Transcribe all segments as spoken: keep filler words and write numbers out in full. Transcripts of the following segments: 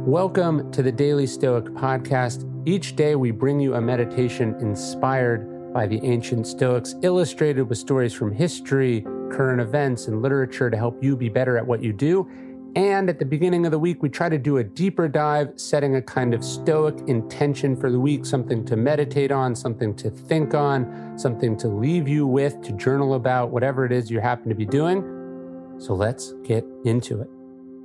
Welcome to the Daily Stoic Podcast. Each day we bring you a meditation inspired by the ancient Stoics, illustrated with stories from history, current events, and literature to help you be better at what you do. And at the beginning of the week, we try to do a deeper dive, setting a kind of Stoic intention for the week, something to meditate on, something to think on, something to leave you with, to journal about, whatever it is you happen to be doing. So let's get into it.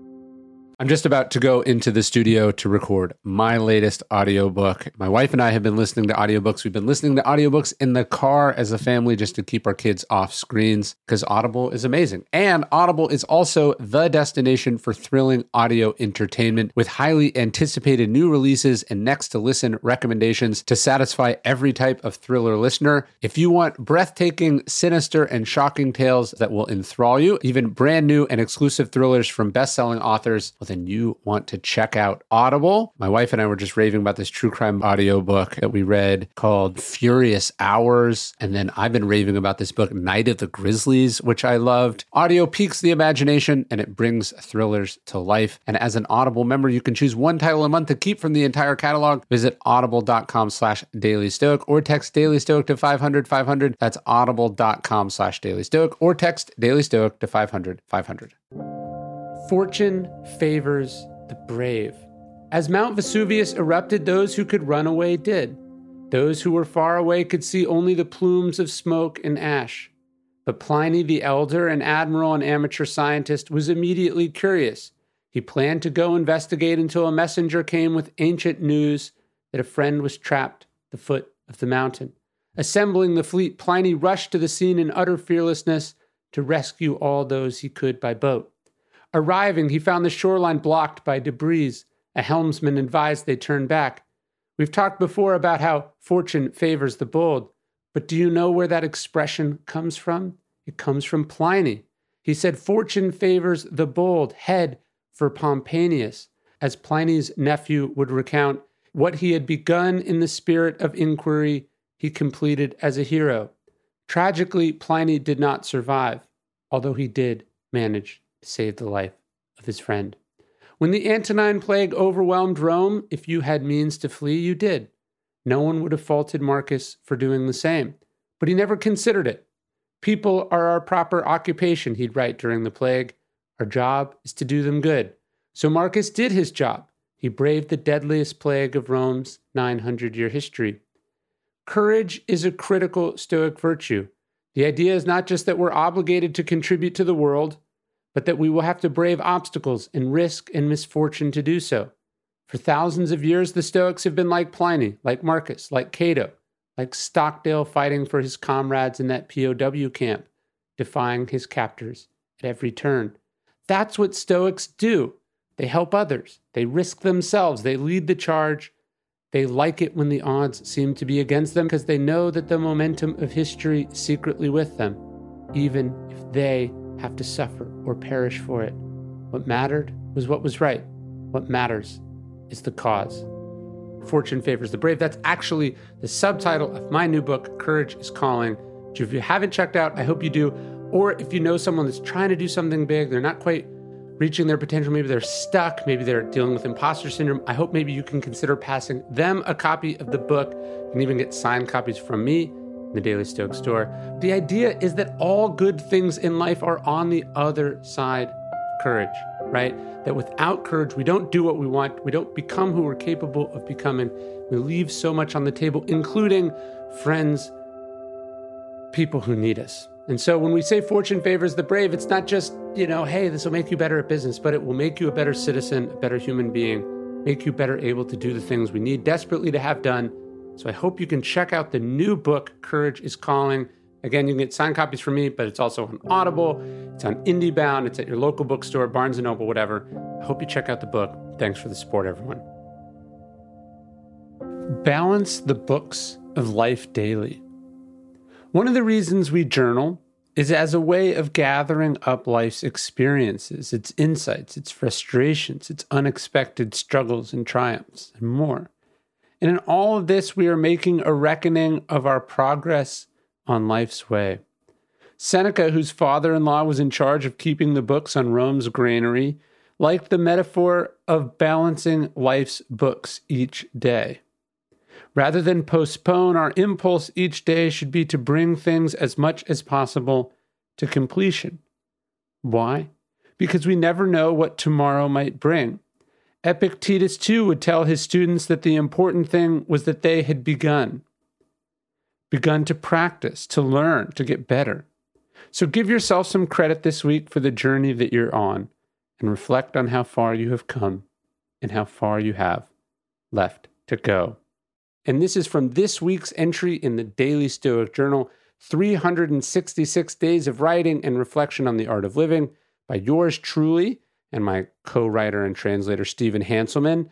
I'm just about to go into the studio to record my latest audiobook. My wife and I have been listening to audiobooks. We've been listening to audiobooks in the car as a family just to keep our kids off screens because Audible is amazing. And Audible is also the destination for thrilling audio entertainment with highly anticipated new releases and next to listen recommendations to satisfy every type of thriller listener. If you want breathtaking, sinister, and shocking tales that will enthrall you, even brand new and exclusive thrillers from best-selling authors, well, then you want to check out Audible. My wife and I were just raving about this true crime audiobook that we read called Furious Hours. And then I've been raving about this book, Night of the Grizzlies, which I loved. Audio piques the imagination and it brings thrillers to life. And as an Audible member, you can choose one title a month to keep from the entire catalog. Visit audible.com slash Daily Stoic or text Daily Stoic to five hundred five hundred. That's audible.com slash Daily Stoic or text Daily Stoic to five hundred five hundred. Fortune favors the brave. As Mount Vesuvius erupted, those who could run away did. Those who were far away could see only the plumes of smoke and ash. But Pliny the Elder, an admiral and amateur scientist, was immediately curious. He planned to go investigate until a messenger came with ancient news that a friend was trapped at the foot of the mountain. Assembling the fleet, Pliny rushed to the scene in utter fearlessness to rescue all those he could by boat. Arriving, he found the shoreline blocked by debris. A helmsman advised they turn back. We've talked before about how fortune favors the bold, but do you know where that expression comes from? It comes from Pliny. He said, fortune favors the bold, head for Pomponius, as Pliny's nephew would recount, what he had begun in the spirit of inquiry, he completed as a hero. Tragically, Pliny did not survive, although he did manage to save the life of his friend. When the Antonine Plague overwhelmed Rome, if you had means to flee, you did. No one would have faulted Marcus for doing the same, but he never considered it. People are our proper occupation, he'd write during the plague. Our job is to do them good. So Marcus did his job. He braved the deadliest plague of Rome's nine hundred year history. Courage is a critical Stoic virtue. The idea is not just that we're obligated to contribute to the world, but that we will have to brave obstacles and risk and misfortune to do so. For thousands of years, the Stoics have been like Pliny, like Marcus, like Cato, like Stockdale fighting for his comrades in that P O W camp, defying his captors at every turn. That's what Stoics do. They help others. They risk themselves. They lead the charge. They like it when the odds seem to be against them because they know that the momentum of history is secretly with them, even if they have to suffer or perish for it. What mattered was what was right. What matters is the cause. Fortune favors the brave. That's actually the subtitle of my new book, Courage is Calling, which if you haven't checked out, I hope you do. Or if you know someone that's trying to do something big, they're not quite reaching their potential, maybe they're stuck, maybe they're dealing with imposter syndrome, I hope maybe you can consider passing them a copy of the book. You can even get signed copies from me, the Daily Stoic store. The idea is that all good things in life are on the other side of courage, right? That without courage, we don't do what we want. We don't become who we're capable of becoming. We leave so much on the table, including friends, people who need us. And so when we say fortune favors the brave, it's not just, you know, hey, this will make you better at business, but it will make you a better citizen, a better human being, make you better able to do the things we need desperately to have done. So I hope you can check out the new book, Courage is Calling. Again, you can get signed copies from me, but it's also on Audible. It's on IndieBound. It's at your local bookstore, Barnes and Noble, whatever. I hope you check out the book. Thanks for the support, everyone. Balance the books of life daily. One of the reasons we journal is as a way of gathering up life's experiences, its insights, its frustrations, its unexpected struggles and triumphs, and more. And in all of this, we are making a reckoning of our progress on life's way. Seneca, whose father-in-law was in charge of keeping the books on Rome's granary, like the metaphor of balancing life's books each day. Rather than postpone, our impulse each day should be to bring things as much as possible to completion. Why? Because we never know what tomorrow might bring. Epictetus, too, would tell his students that the important thing was that they had begun. Begun to practice, to learn, to get better. So give yourself some credit this week for the journey that you're on, and reflect on how far you have come and how far you have left to go. And this is from this week's entry in the Daily Stoic Journal, three hundred sixty-six Days of Writing and Reflection on the Art of Living, by yours truly and my co-writer and translator, Stephen Hanselman.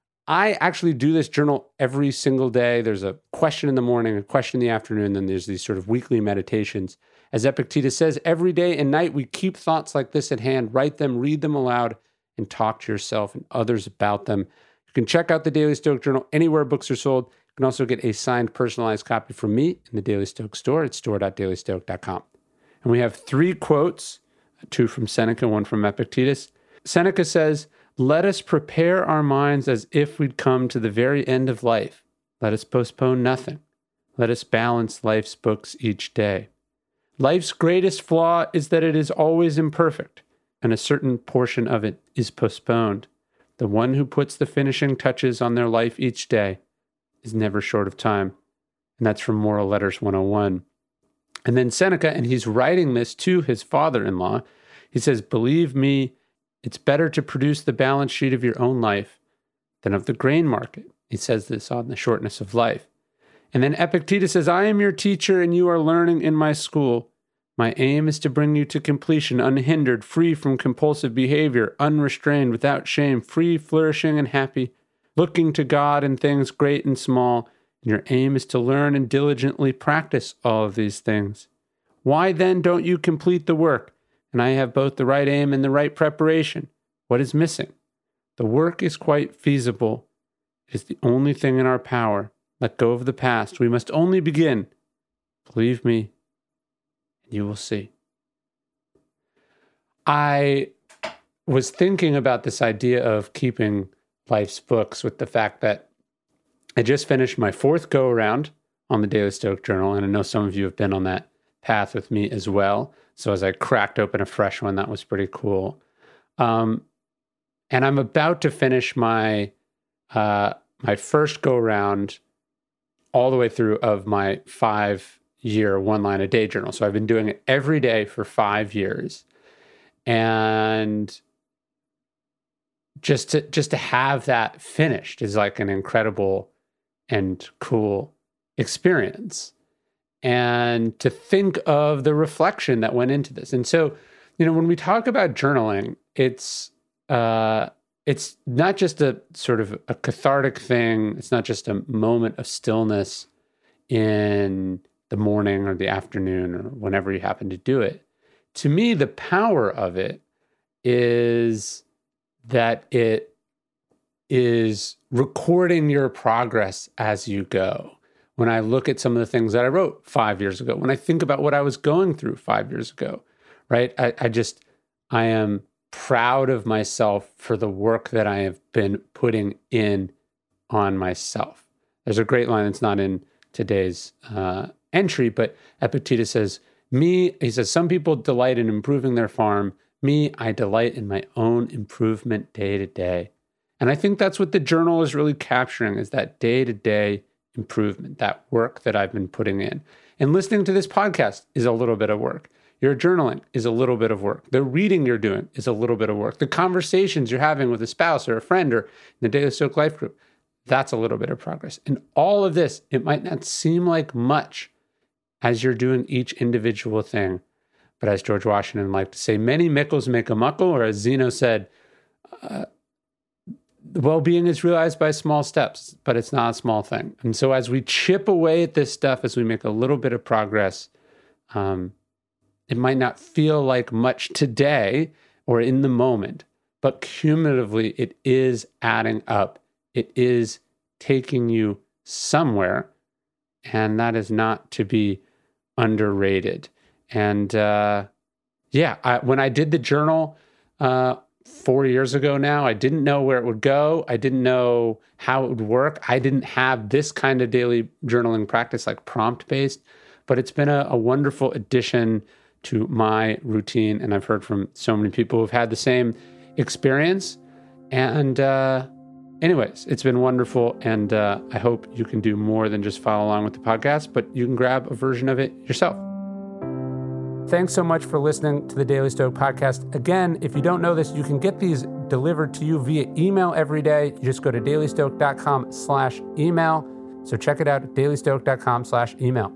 I actually do this journal every single day. There's a question in the morning, a question in the afternoon, then there's these sort of weekly meditations. As Epictetus says, every day and night we keep thoughts like this at hand, write them, read them aloud, and talk to yourself and others about them. You can check out the Daily Stoic Journal anywhere books are sold. You can also get a signed, personalized copy from me in the Daily Stoic store at store dot daily stoic dot com. And we have three quotes, two from Seneca, one from Epictetus. Seneca says, "Let us prepare our minds as if we'd come to the very end of life. Let us postpone nothing. Let us balance life's books each day. Life's greatest flaw is that it is always imperfect, and a certain portion of it is postponed. The one who puts the finishing touches on their life each day is never short of time." And that's from Moral Letters one oh one. And then Seneca, and he's writing this to his father-in-law, he says, "Believe me, it's better to produce the balance sheet of your own life than of the grain market." He says this on the shortness of life. And then Epictetus says, "I am your teacher and you are learning in my school. My aim is to bring you to completion, unhindered, free from compulsive behavior, unrestrained, without shame, free, flourishing, and happy, looking to God in things great and small. And your aim is to learn and diligently practice all of these things. Why then don't you complete the work? And I have both the right aim and the right preparation. What is missing? The work is quite feasible. It is the only thing in our power. Let go of the past. We must only begin. Believe me, and you will see." I was thinking about this idea of keeping life's books with the fact that I just finished my fourth go-around on the Daily Stoic Journal, and I know some of you have been on that path with me as well. So as I cracked open a fresh one, that was pretty cool. Um, and I'm about to finish my uh, my first go-around all the way through of my five-year one-line-a-day journal. So I've been doing it every day for five years. And just to, just to have that finished is like an incredible and cool experience. And to think of the reflection that went into this. And so, you know, when we talk about journaling, it's uh, it's not just a sort of a cathartic thing. It's not just a moment of stillness in the morning or the afternoon or whenever you happen to do it. To me, the power of it is that it is recording your progress as you go. When I look at some of the things that I wrote five years ago, when I think about what I was going through five years ago, right? I, I just, I am proud of myself for the work that I have been putting in on myself. There's a great line that's not in today's uh, entry, but Epictetus says, me, he says, some people delight in improving their farm. Me, I delight in my own improvement day to day. And I think that's what the journal is really capturing, is that day-to-day improvement, that work that I've been putting in. And listening to this podcast is a little bit of work. Your journaling is a little bit of work. The reading you're doing is a little bit of work. The conversations you're having with a spouse or a friend or in the Daily Stoic Life group, that's a little bit of progress. And all of this, it might not seem like much as you're doing each individual thing. But as George Washington liked to say, many mickles make a muckle, or as Zeno said, uh, well-being is realized by small steps, but it's not a small thing. And so as we chip away at this stuff, as we make a little bit of progress, um, it might not feel like much today or in the moment, but cumulatively it is adding up. It is taking you somewhere, and that is not to be underrated. And uh, yeah, I, when I did the journal uh, four years ago now. I didn't know where it would go. I didn't know how it would work. I didn't have this kind of daily journaling practice, like prompt-based, but it's been a, a wonderful addition to my routine. And I've heard from so many people who've had the same experience. And uh, anyways, it's been wonderful. And uh, I hope you can do more than just follow along with the podcast, but you can grab a version of it yourself. Thanks so much for listening to the Daily Stoic podcast. Again, if you don't know this, you can get these delivered to you via email every day. You just go to dailystoic.com slash email. So check it out at dailystoic.com slash email.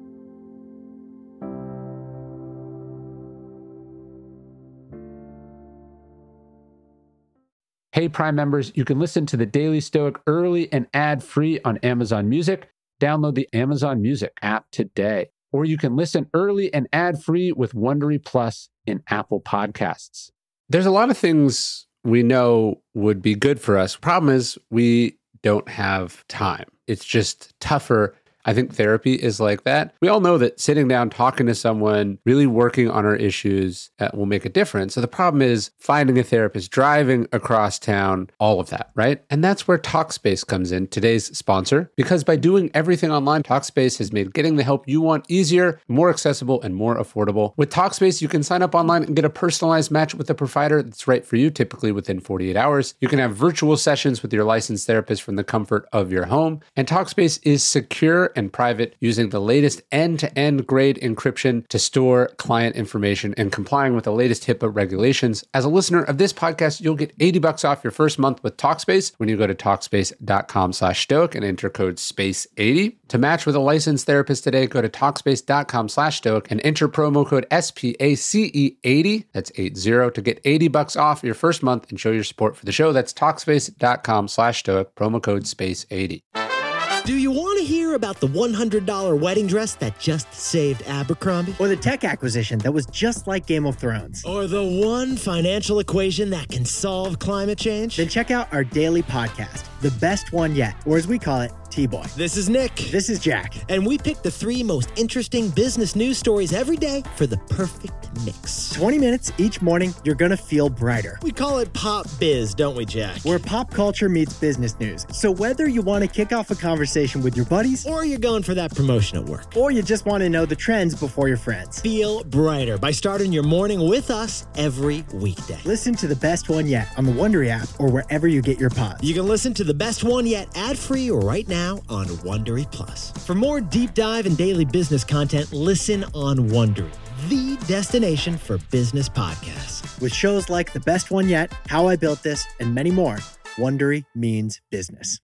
Hey, Prime members, you can listen to the Daily Stoic early and ad-free on Amazon Music. Download the Amazon Music app today. Or you can listen early and ad-free with Wondery Plus in Apple Podcasts. There's a lot of things we know would be good for us. Problem is, we don't have time. It's just tougher. I think therapy is like that. We all know that sitting down, talking to someone, really working on our issues uh, will make a difference. So the problem is finding a therapist, driving across town, all of that, right? And that's where Talkspace comes in, today's sponsor, because by doing everything online, Talkspace has made getting the help you want easier, more accessible, and more affordable. With Talkspace, you can sign up online and get a personalized match with a provider that's right for you, typically within forty-eight hours. You can have virtual sessions with your licensed therapist from the comfort of your home. And Talkspace is secure and private, using the latest end-to-end grade encryption to store client information and complying with the latest HIPAA regulations. As a listener of this podcast, you'll get eighty bucks off your first month with Talkspace when you go to Talkspace.com slash stoic and enter code space eighty. To match with a licensed therapist today, go to Talkspace.com slash stoic and enter promo code S P A C E eighty. That's eighty to get eighty bucks off your first month and show your support for the show. That's Talkspace.com slash stoic, promo code space eighty. Do you want to hear about the one hundred dollars wedding dress that just saved Abercrombie? Or the tech acquisition that was just like Game of Thrones? Or the one financial equation that can solve climate change? Then check out our daily podcast, The Best One Yet, or as we call it, T-Boy. This is Nick. This is Jack. And we pick the three most interesting business news stories every day for the perfect mix. twenty minutes each morning, you're going to feel brighter. We call it Pop Biz, don't we, Jack? Where pop culture meets business news. So whether you want to kick off a conversation with your buddies, or you're going for that promotion at work, or you just want to know the trends before your friends, feel brighter by starting your morning with us every weekday. Listen to The Best One Yet on the Wondery app or wherever you get your pods. You can listen to The Best One Yet ad-free right now on Wondery Plus. For more deep dive and daily business content, listen on Wondery, the destination for business podcasts. With shows like The Best One Yet, How I Built This, and many more, Wondery means business.